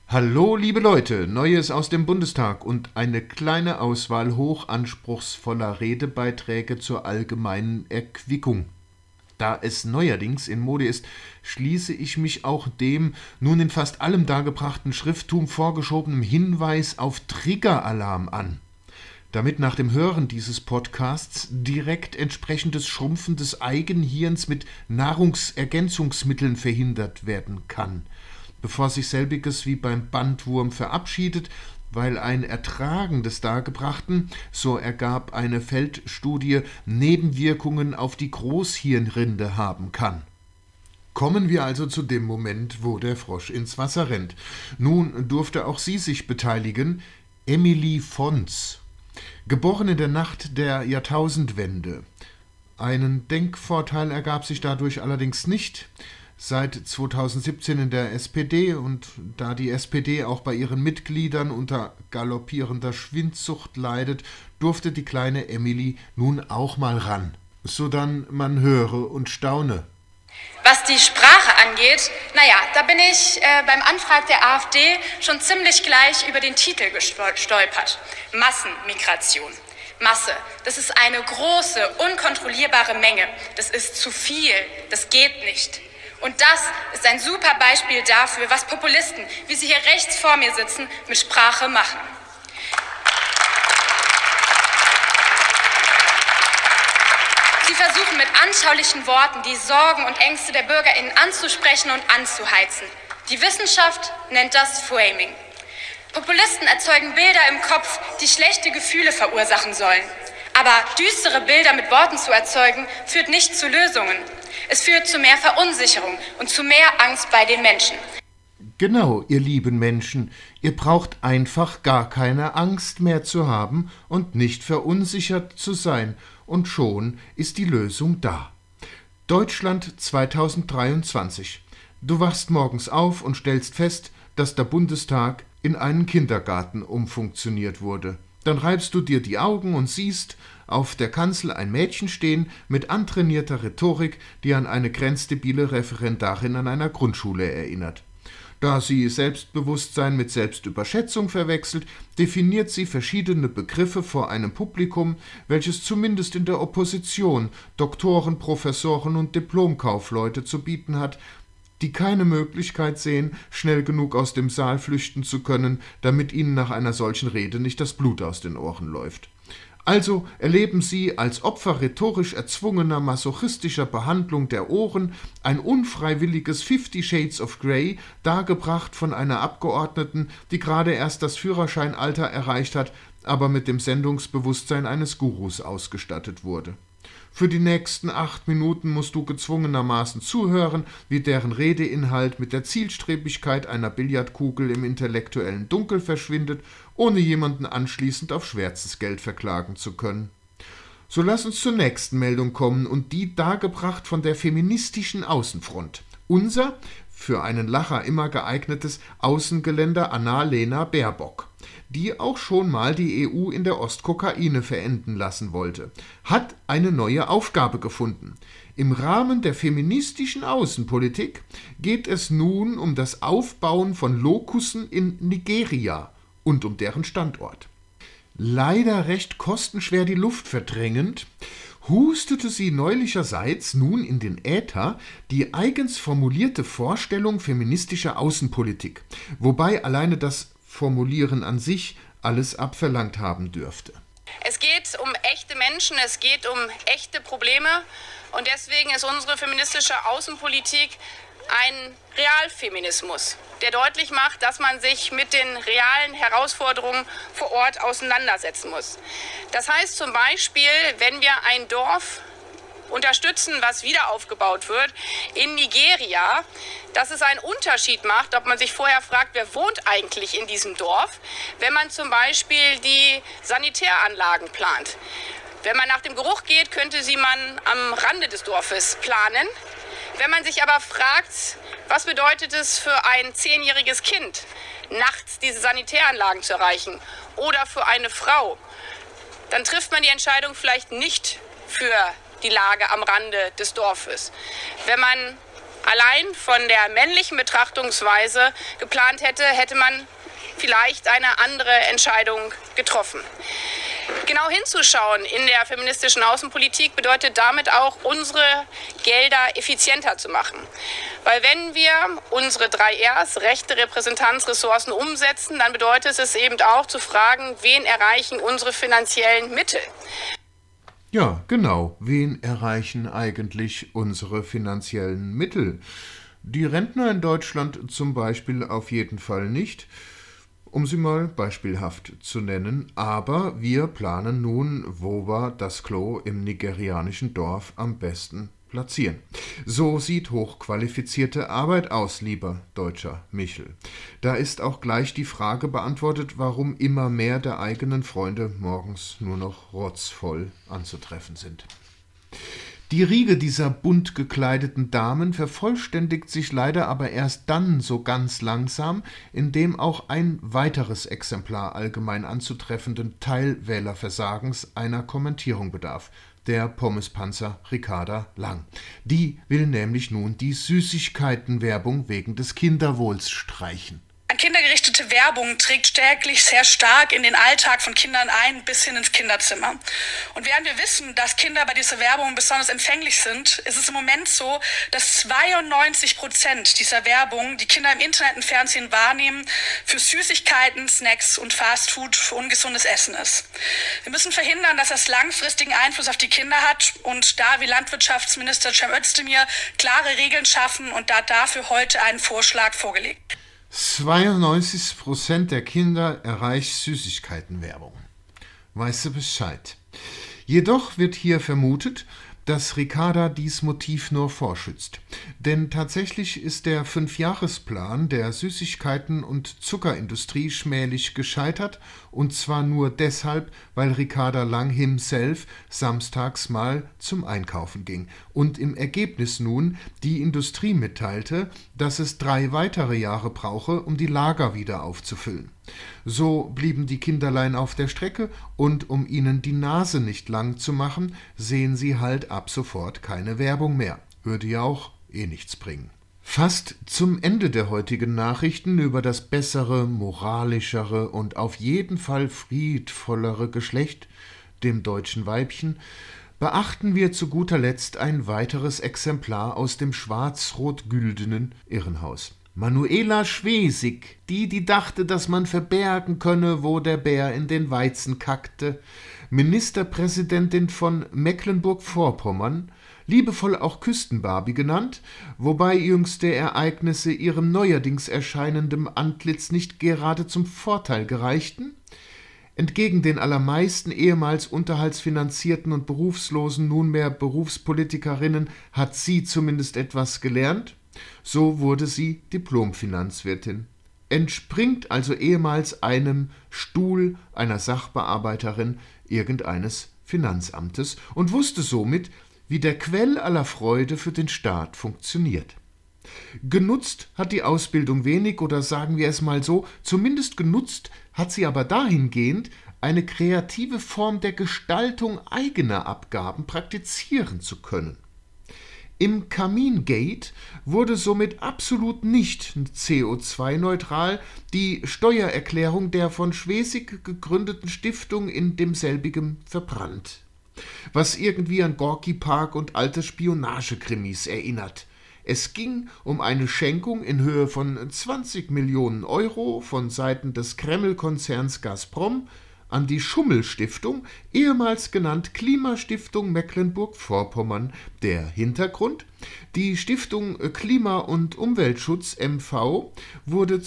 Hallo liebe Leute, Neues aus dem Bundestag und eine kleine Auswahl hochanspruchsvoller Redebeiträge zur allgemeinen Erquickung. Da es neuerdings in Mode ist, schließe ich mich auch dem nun in fast allem dargebrachten Schrifttum vorgeschobenen Hinweis auf Triggeralarm an, damit nach dem Hören dieses Podcasts direkt entsprechendes Schrumpfen des Eigenhirns mit Nahrungsergänzungsmitteln verhindert werden kann, bevor sich selbiges wie beim Bandwurm verabschiedet, weil ein Ertragen des Dargebrachten, so ergab eine Feldstudie, Nebenwirkungen auf die Großhirnrinde haben kann. Kommen wir also zu dem Moment, wo der Frosch ins Wasser rennt. Nun durfte auch sie sich beteiligen, Emilie Fons, geboren in der Nacht der Jahrtausendwende. Einen Denkvorteil ergab sich dadurch allerdings nicht. Seit 2017 in der SPD und da die SPD auch bei ihren Mitgliedern unter galoppierender Schwindsucht leidet, durfte die kleine Emily nun auch mal ran. Sodann man höre und staune. Was die Sprache angeht, da bin ich beim Antrag der AfD schon ziemlich gleich über den Titel gestolpert. Massenmigration. Masse, das ist eine große, unkontrollierbare Menge. Das ist zu viel, das geht nicht. Und das ist ein super Beispiel dafür, was Populisten, wie sie hier rechts vor mir sitzen, mit Sprache machen. Sie versuchen mit anschaulichen Worten die Sorgen und Ängste der BürgerInnen anzusprechen und anzuheizen. Die Wissenschaft nennt das Framing. Populisten erzeugen Bilder im Kopf, die schlechte Gefühle verursachen sollen. Aber düstere Bilder mit Worten zu erzeugen, führt nicht zu Lösungen. Es führt zu mehr Verunsicherung und zu mehr Angst bei den Menschen. Genau, ihr lieben Menschen, ihr braucht einfach gar keine Angst mehr zu haben und nicht verunsichert zu sein. Und schon ist die Lösung da. Deutschland 2023. Du wachst morgens auf und stellst fest, dass der Bundestag in einen Kindergarten umfunktioniert wurde. Dann reibst du dir die Augen und siehst auf der Kanzel ein Mädchen stehen mit antrainierter Rhetorik, die an eine grenzdebile Referendarin an einer Grundschule erinnert. Da sie Selbstbewusstsein mit Selbstüberschätzung verwechselt, definiert sie verschiedene Begriffe vor einem Publikum, welches zumindest in der Opposition Doktoren, Professoren und Diplomkaufleute zu bieten hat, die keine Möglichkeit sehen, schnell genug aus dem Saal flüchten zu können, damit ihnen nach einer solchen Rede nicht das Blut aus den Ohren läuft. Also erleben sie als Opfer rhetorisch erzwungener masochistischer Behandlung der Ohren ein unfreiwilliges 50 Shades of Grey, dargebracht von einer Abgeordneten, die gerade erst das Führerscheinalter erreicht hat, aber mit dem Sendungsbewusstsein eines Gurus ausgestattet wurde. Für die nächsten 8 Minuten musst du gezwungenermaßen zuhören, wie deren Redeinhalt mit der Zielstrebigkeit einer Billardkugel im intellektuellen Dunkel verschwindet, ohne jemanden anschließend auf Schmerzensgeld verklagen zu können. So lass uns zur nächsten Meldung kommen und die dargebracht von der feministischen Außenfront. Unser, für einen Lacher immer geeignetes Außengeländer Annalena Baerbock, die auch schon mal die EU in der Ostkokaine verenden lassen wollte, hat eine neue Aufgabe gefunden. Im Rahmen der feministischen Außenpolitik geht es nun um das Aufbauen von Lokussen in Nigeria und um deren Standort. Leider recht kostenschwer die Luft verdrängend, hustete sie neulicherseits nun in den Äther die eigens formulierte Vorstellung feministischer Außenpolitik, wobei alleine das Formulieren an sich alles abverlangt haben dürfte. Es geht um echte Menschen, es geht um echte Probleme und deswegen ist unsere feministische Außenpolitik ein Realfeminismus, der deutlich macht, dass man sich mit den realen Herausforderungen vor Ort auseinandersetzen muss. Das heißt zum Beispiel, wenn wir ein Dorf unterstützen, was wieder aufgebaut wird in Nigeria, dass es einen Unterschied macht, ob man sich vorher fragt, wer wohnt eigentlich in diesem Dorf, wenn man zum Beispiel die Sanitäranlagen plant. Wenn man nach dem Geruch geht, könnte sie man am Rande des Dorfes planen. Wenn man sich aber fragt, was bedeutet es für ein 10-jähriges Kind, nachts diese Sanitäranlagen zu erreichen oder für eine Frau, dann trifft man die Entscheidung vielleicht nicht für die Lage am Rande des Dorfes. Wenn man allein von der männlichen Betrachtungsweise geplant hätte, hätte man vielleicht eine andere Entscheidung getroffen. Genau hinzuschauen in der feministischen Außenpolitik bedeutet damit auch, unsere Gelder effizienter zu machen. Weil wenn wir unsere 3 Rs, Rechte, Repräsentanz, Ressourcen umsetzen, dann bedeutet es eben auch zu fragen, wen erreichen unsere finanziellen Mittel? Ja, genau. Wen erreichen eigentlich unsere finanziellen Mittel? Die Rentner in Deutschland zum Beispiel auf jeden Fall nicht, um sie mal beispielhaft zu nennen. Aber wir planen nun, wo wir das Klo im nigerianischen Dorf am besten platzieren. So sieht hochqualifizierte Arbeit aus, lieber deutscher Michel. Da ist auch gleich die Frage beantwortet, warum immer mehr der eigenen Freunde morgens nur noch rotzvoll anzutreffen sind. Die Riege dieser bunt gekleideten Damen vervollständigt sich leider aber erst dann so ganz langsam, indem auch ein weiteres Exemplar allgemein anzutreffenden Teilwählerversagens einer Kommentierung bedarf: der Pommespanzer Ricarda Lang. Die will nämlich nun die Süßigkeitenwerbung wegen des Kinderwohls streichen. Kindergerichtete Werbung trägt sehr stark in den Alltag von Kindern ein, bis hin ins Kinderzimmer. Und während wir wissen, dass Kinder bei dieser Werbung besonders empfänglich sind, ist es im Moment so, dass 92% dieser Werbung, die Kinder im Internet und Fernsehen wahrnehmen, für Süßigkeiten, Snacks und Fastfood, für ungesundes Essen ist. Wir müssen verhindern, dass das langfristigen Einfluss auf die Kinder hat, und da will Landwirtschaftsminister Cem Özdemir klare Regeln schaffen und dafür heute einen Vorschlag vorgelegt. 92% der Kinder erreicht Süßigkeitenwerbung. Weißt du Bescheid? Jedoch wird hier vermutet, dass Ricarda dies Motiv nur vorschützt. Denn tatsächlich ist der 5-Jahresplan der Süßigkeiten- und Zuckerindustrie schmählich gescheitert, und zwar nur deshalb, weil Ricarda Lang himself samstags mal zum Einkaufen ging und im Ergebnis nun die Industrie mitteilte, dass es 3 weitere Jahre brauche, um die Lager wieder aufzufüllen. So blieben die Kinderlein auf der Strecke, und um ihnen die Nase nicht lang zu machen, sehen sie halt ab sofort keine Werbung mehr. Würde ja auch nichts bringen. Fast zum Ende der heutigen Nachrichten über das bessere, moralischere und auf jeden Fall friedvollere Geschlecht, dem deutschen Weibchen, beachten wir zu guter Letzt ein weiteres Exemplar aus dem schwarz-rot-güldenen Irrenhaus. Manuela Schwesig, die dachte, dass man verbergen könne, wo der Bär in den Weizen kackte, Ministerpräsidentin von Mecklenburg-Vorpommern, liebevoll auch Küstenbarbie genannt, wobei jüngste Ereignisse ihrem neuerdings erscheinendem Antlitz nicht gerade zum Vorteil gereichten. Entgegen den allermeisten ehemals unterhaltsfinanzierten und berufslosen nunmehr Berufspolitikerinnen hat sie zumindest etwas gelernt. So wurde sie Diplom-Finanzwirtin, entspringt also ehemals einem Stuhl einer Sachbearbeiterin irgendeines Finanzamtes und wusste somit, wie der Quell aller Freude für den Staat funktioniert. Genutzt hat die Ausbildung wenig, oder sagen wir es mal so, zumindest genutzt hat sie aber dahingehend, eine kreative Form der Gestaltung eigener Abgaben praktizieren zu können. Im Kamingate wurde somit absolut nicht CO2-neutral die Steuererklärung der von Schwesig gegründeten Stiftung in demselbigen verbrannt. Was irgendwie an Gorki Park und alte Spionagekrimis erinnert. Es ging um eine Schenkung in Höhe von 20 Millionen Euro von Seiten des Kreml-Konzerns Gazprom an die Schummel-Stiftung, ehemals genannt Klimastiftung Mecklenburg-Vorpommern. Der Hintergrund: die Stiftung Klima- und Umweltschutz MV wurde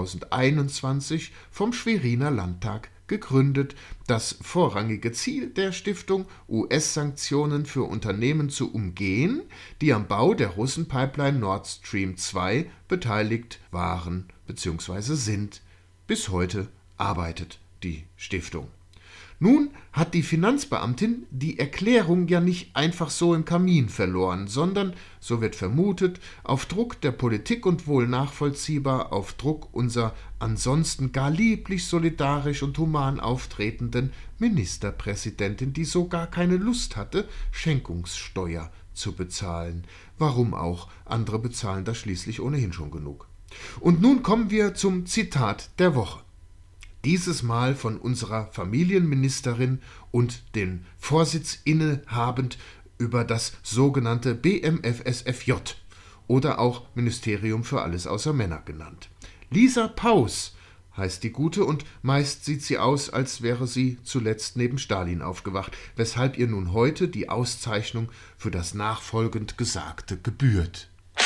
2021 vom Schweriner Landtag gegründet. Das vorrangige Ziel der Stiftung: US-Sanktionen für Unternehmen zu umgehen, die am Bau der Russenpipeline Nord Stream 2 beteiligt waren bzw. sind. Bis heute arbeitet die Stiftung. Nun hat die Finanzbeamtin die Erklärung ja nicht einfach so im Kamin verloren, sondern, so wird vermutet, auf Druck der Politik und wohl nachvollziehbar auf Druck unserer ansonsten gar lieblich solidarisch und human auftretenden Ministerpräsidentin, die so gar keine Lust hatte, Schenkungssteuer zu bezahlen. Warum auch? Andere bezahlen das schließlich ohnehin schon genug. Und nun kommen wir zum Zitat der Woche. Dieses Mal von unserer Familienministerin und den Vorsitz innehabend über das sogenannte BMFSFJ oder auch Ministerium für alles außer Männer genannt. Lisa Paus heißt die Gute und meist sieht sie aus, als wäre sie zuletzt neben Stalin aufgewacht, weshalb ihr nun heute die Auszeichnung für das nachfolgend Gesagte gebührt.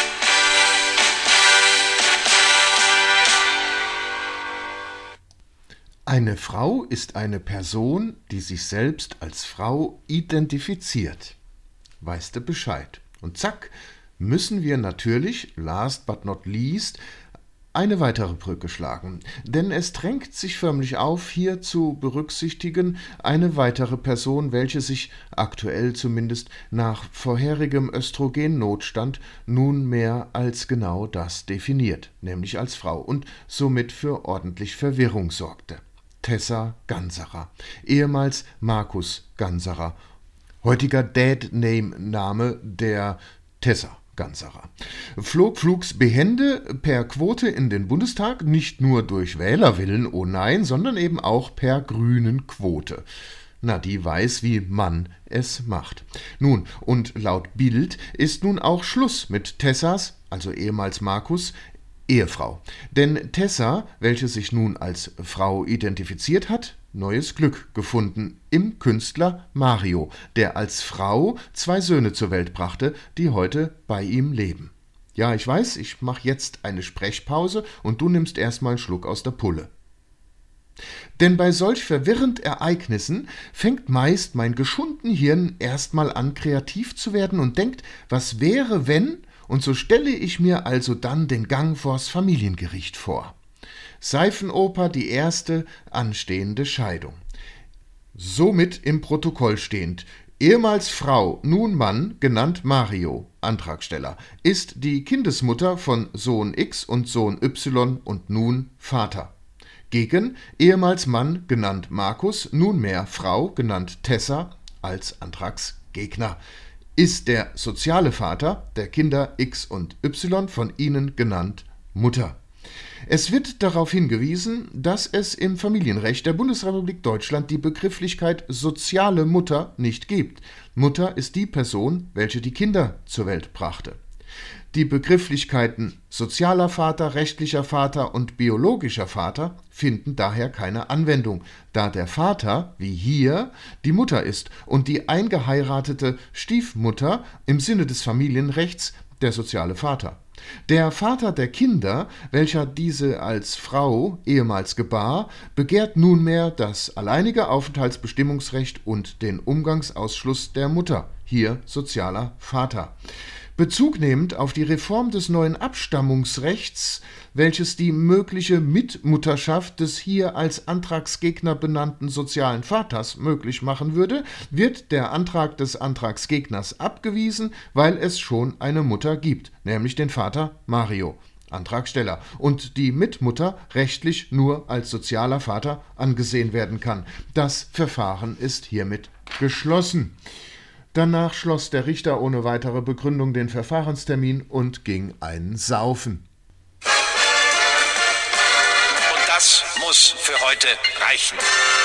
Eine Frau ist eine Person, die sich selbst als Frau identifiziert. Weißt du Bescheid? Und zack, müssen wir natürlich, last but not least, eine weitere Brücke schlagen. Denn es drängt sich förmlich auf, hier zu berücksichtigen, eine weitere Person, welche sich aktuell zumindest nach vorherigem Östrogennotstand nunmehr als genau das definiert, nämlich als Frau und somit für ordentlich Verwirrung sorgte. Tessa Ganserer, ehemals Markus Ganserer, heutiger Dad-Name der Tessa Ganserer. Flog flugs behende per Quote in den Bundestag, nicht nur durch Wählerwillen, oh nein, sondern eben auch per grünen Quote. Na, die weiß, wie man es macht. Nun, und laut Bild ist nun auch Schluss mit Tessas, also ehemals Markus, Ehefrau. Denn Tessa, welche sich nun als Frau identifiziert hat, neues Glück gefunden im Künstler Mario, der als Frau 2 Söhne zur Welt brachte, die heute bei ihm leben. Ja, ich weiß, ich mache jetzt eine Sprechpause und du nimmst erstmal einen Schluck aus der Pulle. Denn bei solch verwirrend Ereignissen fängt meist mein geschunden Hirn erstmal an, kreativ zu werden und denkt, was wäre, wenn? Und so stelle ich mir also dann den Gang vors Familiengericht vor. Seifenoper, die erste anstehende Scheidung. Somit im Protokoll stehend: ehemals Frau, nun Mann, genannt Mario, Antragsteller, ist die Kindesmutter von Sohn X und Sohn Y und nun Vater. Gegen ehemals Mann, genannt Markus, nunmehr Frau, genannt Tessa, als Antragsgegner. Ist der soziale Vater der Kinder X und Y, von ihnen genannt Mutter. Es wird darauf hingewiesen, dass es im Familienrecht der Bundesrepublik Deutschland die Begrifflichkeit soziale Mutter nicht gibt. Mutter ist die Person, welche die Kinder zur Welt brachte. Die Begrifflichkeiten sozialer Vater, rechtlicher Vater und biologischer Vater finden daher keine Anwendung, da der Vater, wie hier, die Mutter ist und die eingeheiratete Stiefmutter im Sinne des Familienrechts der soziale Vater. Der Vater der Kinder, welcher diese als Frau ehemals gebar, begehrt nunmehr das alleinige Aufenthaltsbestimmungsrecht und den Umgangsausschluss der Mutter, hier sozialer Vater. Bezug nehmend auf die Reform des neuen Abstammungsrechts, welches die mögliche Mitmutterschaft des hier als Antragsgegner benannten sozialen Vaters möglich machen würde, wird der Antrag des Antragsgegners abgewiesen, weil es schon eine Mutter gibt, nämlich den Vater Mario, Antragsteller, und die Mitmutter rechtlich nur als sozialer Vater angesehen werden kann. Das Verfahren ist hiermit geschlossen. Danach schloss der Richter ohne weitere Begründung den Verfahrenstermin und ging einen saufen. Und das muss für heute reichen.